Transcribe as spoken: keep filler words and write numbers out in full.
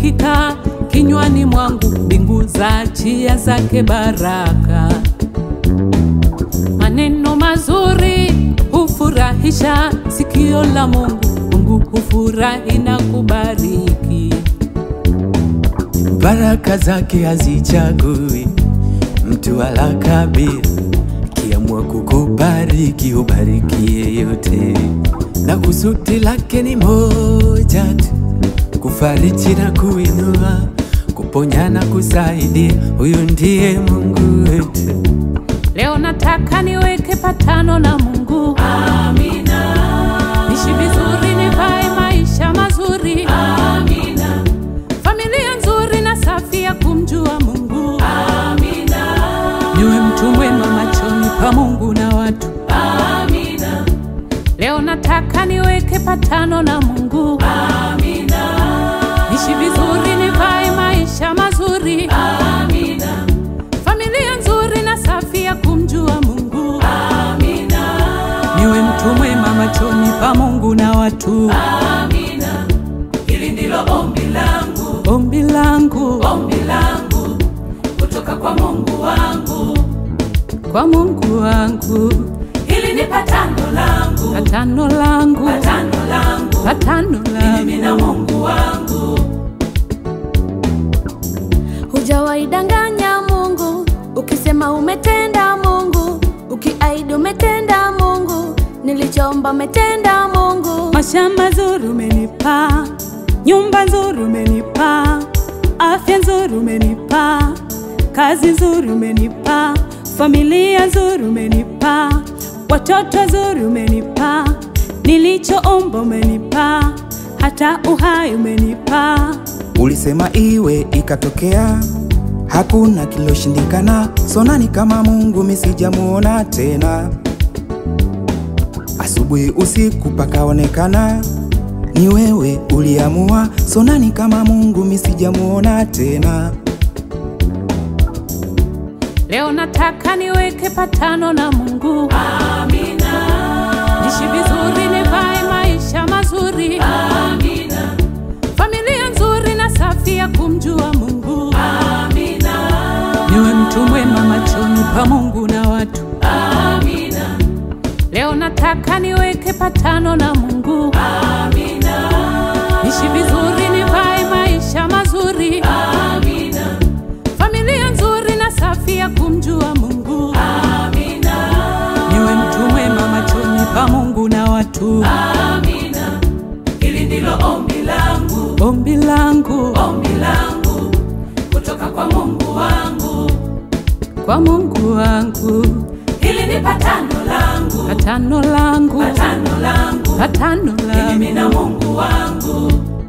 likika kinywani mwangu, mbingu za chia zake baraka. Maneno mazuri hufurahisha sikio la Mungu, Mungu hufurahi na kubariki. Baraka zake hazichagui mtu wala kabila, kiamua kukubariki ubarikie yote, na kusudi lake ni moja tu, kufariji na kuinua, kuponya na kusaidia. Huyu ndiye Mungu wetu. Leo nataka niweke patano na Mungu. Amina. Nishi vizuri, nivae maisha mazuri. Amina. Familia nzuri na safi ya kumjua Mungu. Amina. Niwe mtu mwema machoni pa Mungu na watu. Amina. Leo nataka niweke patano na Mungu. Amina. Nishi vizuri, nivae maisha mazuri. Amina. Familia nzuri na safi ya kumjua Mungu. Amina. Niwe mtu mwema machoni pa Mungu na watu. Amina. Hili ndilo ombi langu, Ombi langu, ombi langu kutoka kwa Mungu wangu, kwa Mungu wangu. hili ni patano langu, Patano langu, patano langu, patano mimi na langu. Mungu wangu. Hujawaidanganya Mungu, ukisema umetenda Mungu, ukiahidi umetenda Mungu, nilichoomba umetenda Mungu. Mashamba nzuri umenipa, nyumba nzuri umenipa, afya nzuri umenipa, kazi nzuri umenipa, familia nzuri umenipa, watoto nzuri umenipa, nilichoomba umenipa, hata uhai umenipa. Ulisema iwe ikatokea, hakuna kiloshindikana. Sonani kama Mungu misijamuona tena, asubuhi usiku pakaonekana ni wewe uliamua. Sonani kama Mungu misijamuona tena. Leo nataka niweke patano na Mungu. Amina. Nishi vizuri, nivae maisha mazuri. Amina. Familia nzuri na safi ya kumjua Mungu. Amina. Niwe mtu mwema machoni pa Mungu na watu. Amina. Leo nataka niweke patano na Mungu. Amina. Nishi vizuri, nivae maisha mazuri. Amina. Familia nzuri na safi ya kumjua Mungu. Amina. Niwe mtu mwema machoni pa Mungu na watu. Amina. Hili ndilo ombi langu, Ombi langu, ombi langu kutoka kwa Mungu wangu, kwa Mungu wangu. hili ni patano langu, Patano langu, patano langu, patano mimi na langu. Mungu wangu.